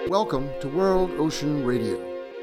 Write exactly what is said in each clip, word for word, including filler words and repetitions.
Welcome to World Ocean Radio.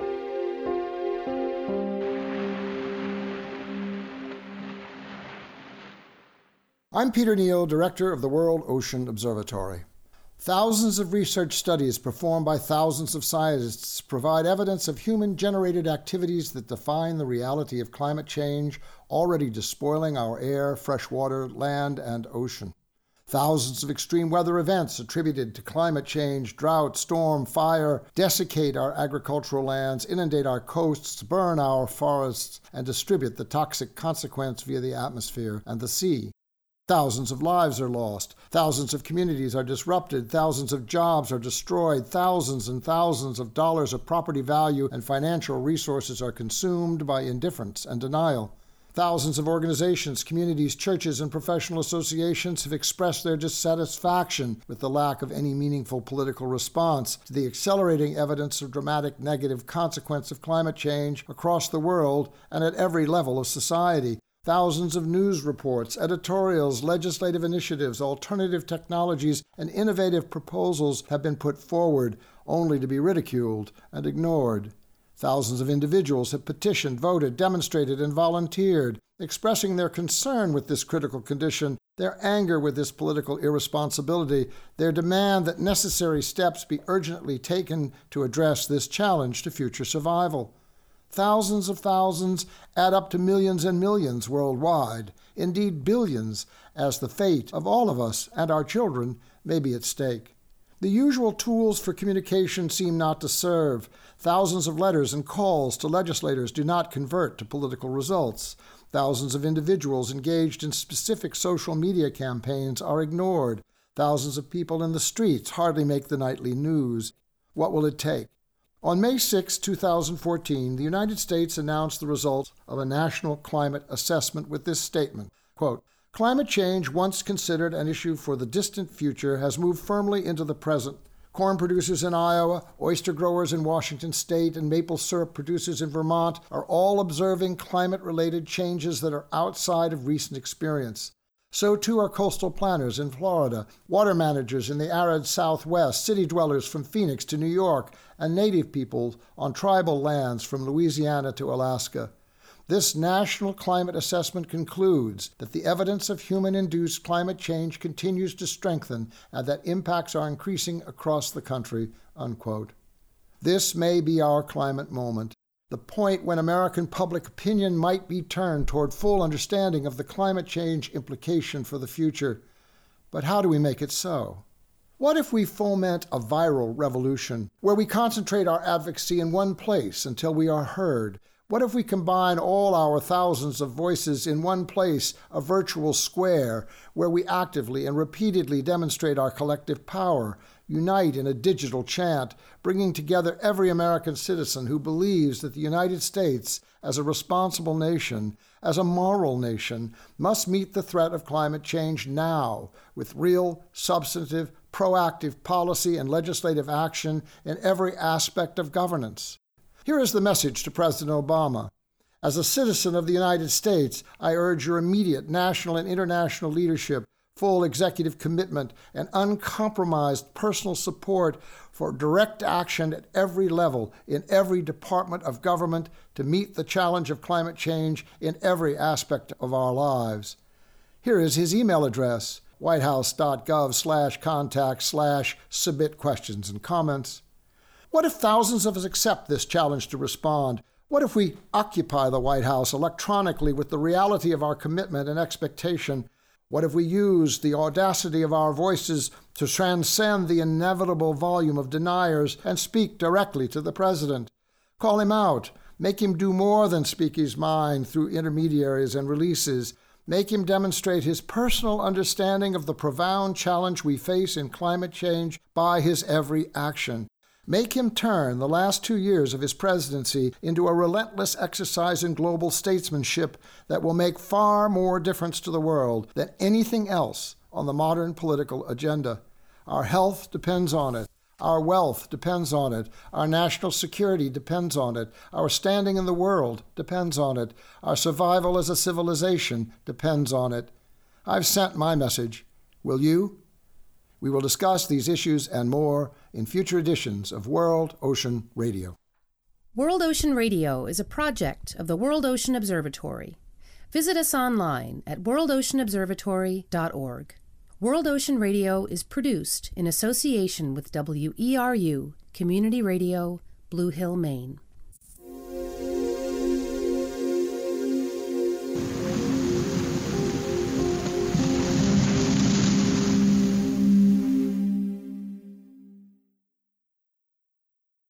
I'm Peter Neal, Director of the World Ocean Observatory. Thousands of research studies performed by thousands of scientists provide evidence of human-generated activities that define the reality of climate change already despoiling our air, fresh water, land, and ocean. Thousands of extreme weather events attributed to climate change, drought, storm, fire, desiccate our agricultural lands, inundate our coasts, burn our forests, and distribute the toxic consequence via the atmosphere and the sea. Thousands of lives are lost, thousands of communities are disrupted, thousands of jobs are destroyed, thousands and thousands of dollars of property value and financial resources are consumed by indifference and denial. Thousands of organizations, communities, churches, and professional associations have expressed their dissatisfaction with the lack of any meaningful political response to the accelerating evidence of dramatic negative consequence of climate change across the world and at every level of society. Thousands of news reports, editorials, legislative initiatives, alternative technologies, and innovative proposals have been put forward only to be ridiculed and ignored. Thousands of individuals have petitioned, voted, demonstrated, and volunteered, expressing their concern with this critical condition, their anger with this political irresponsibility, their demand that necessary steps be urgently taken to address this challenge to future survival. Thousands of thousands add up to millions and millions worldwide, indeed billions, as the fate of all of us and our children may be at stake. The usual tools for communication seem not to serve. Thousands of letters and calls to legislators do not convert to political results. Thousands of individuals engaged in specific social media campaigns are ignored. Thousands of people in the streets hardly make the nightly news. What will it take? On May sixth, two thousand fourteen, the United States announced the results of a national climate assessment with this statement, quote, "Climate change, once considered an issue for the distant future, has moved firmly into the present. Corn producers in Iowa, oyster growers in Washington state, and maple syrup producers in Vermont are all observing climate-related changes that are outside of recent experience. So too are coastal planners in Florida, water managers in the arid Southwest, city dwellers from Phoenix to New York, and native people on tribal lands from Louisiana to Alaska. This national climate assessment concludes that the evidence of human-induced climate change continues to strengthen and that impacts are increasing across the country," unquote. This may be our climate moment, the point when American public opinion might be turned toward full understanding of the climate change implication for the future. But how do we make it so? What if we foment a viral revolution, where we concentrate our advocacy in one place until we are heard? What if we combine all our thousands of voices in one place, a virtual square, where we actively and repeatedly demonstrate our collective power, unite in a digital chant, bringing together every American citizen who believes that the United States, as a responsible nation, as a moral nation, must meet the threat of climate change now with real, substantive, proactive policy and legislative action in every aspect of governance. Here is the message to President Obama. As a citizen of the United States, I urge your immediate national and international leadership, full executive commitment, and uncompromised personal support for direct action at every level, in every department of government, to meet the challenge of climate change in every aspect of our lives. Here is his email address, whitehouse.gov slash contact slash submit questions and comments. What if thousands of us accept this challenge to respond? What if we occupy the White House electronically with the reality of our commitment and expectation? What if we use the audacity of our voices to transcend the inevitable volume of deniers and speak directly to the president? Call him out. Make him do more than speak his mind through intermediaries and releases. Make him demonstrate his personal understanding of the profound challenge we face in climate change by his every action. Make him turn the last two years of his presidency into a relentless exercise in global statesmanship that will make far more difference to the world than anything else on the modern political agenda. Our health depends on it. Our wealth depends on it. Our national security depends on it. Our standing in the world depends on it. Our survival as a civilization depends on it. I've sent my message. Will you? We will discuss these issues and more in future editions of World Ocean Radio. World Ocean Radio is a project of the World Ocean Observatory. Visit us online at world ocean observatory dot org. World Ocean Radio is produced in association with W E R U Community Radio, Blue Hill, Maine.